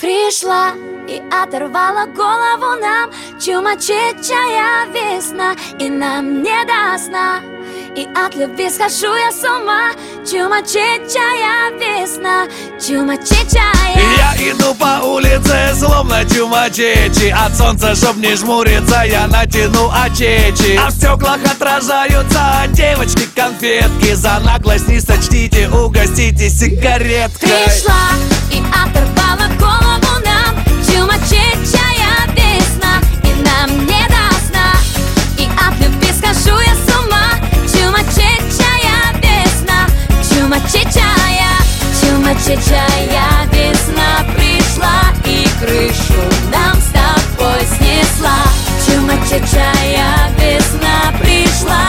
Пришла и оторвала голову нам чумачечая весна, и нам не до сна, и от любви схожу я с ума. Чумачечая весна, чумачечая. Я иду по улице, словно чумачечи. От солнца, чтоб не жмуриться, я натяну очечи. А в стеклах отражаются девочки-конфетки. За наглость не сочтите, угоститесь сигареткой. Пришла и оторвала голову нам чумачечая весна, и нам не до сна, и от любви схожу я с ума. Чумачечая весна, чумачечая, чумачечая весна пришла и крышу нам с тобой снесла. Чумачечая весна пришла,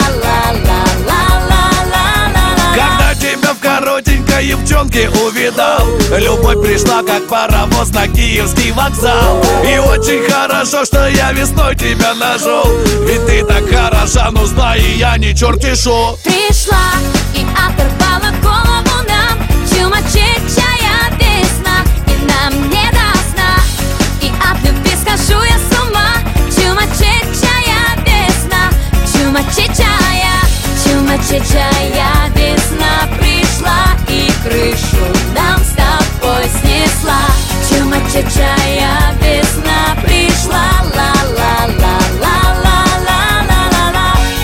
ла-ла-ла-ла-ла-ла-ла. Когда тебя в коротенькой юбчонке увидал, любовь пришла, как паровоз на Киевский вокзал. И очень хорошо, что я весной тебя нашел, ведь ты так хороша, ну знай, я не черти шо. Пришла и оторвала голову нам чумачечая весна, и нам не до сна, и от любви схожу я с ума. Чумачечая весна, чумачечая, чумачечая весна пришла и крышу нам с тобой снесла. Чумачечая весна пришла, ла-ла-ла-ла-ла-ла-ла-ла.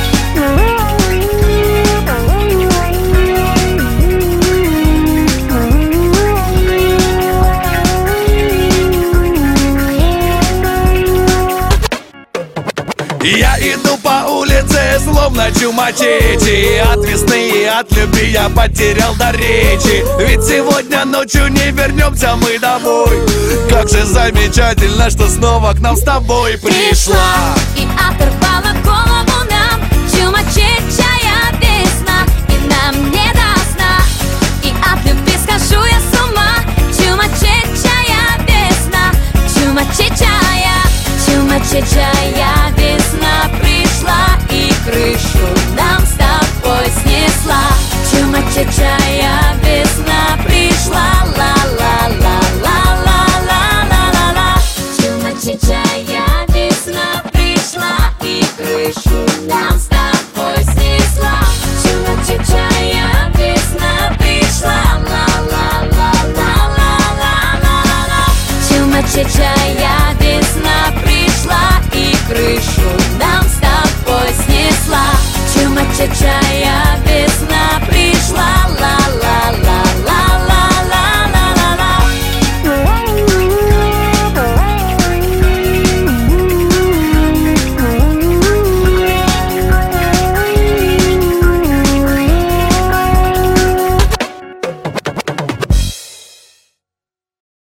Я иду по улице, словно чумачечи. И от весны, и от любви я потерял до речи. Ведь сегодня ночью не вернемся мы домой. Как же замечательно, что снова к нам с тобой пришла. И оторвала голову нам чумачечая весна, и нам не до сна, и от любви схожу я с ума. Чумачечая весна, чумачечая, чумачечая весна пришла и крышу нам с тобой снесла. Чумачечая весна пришла, ла-ла-ла-ла-ла-ла-ла-ла. Чумачечая весна пришла и крышу нам с тобой снесла. Чумачечая весна пришла, ла-ла-ла-ла-ла-ла-ла-ла. Чумачечая весна пришла и крышу нам с тобой снесла. Чумачечая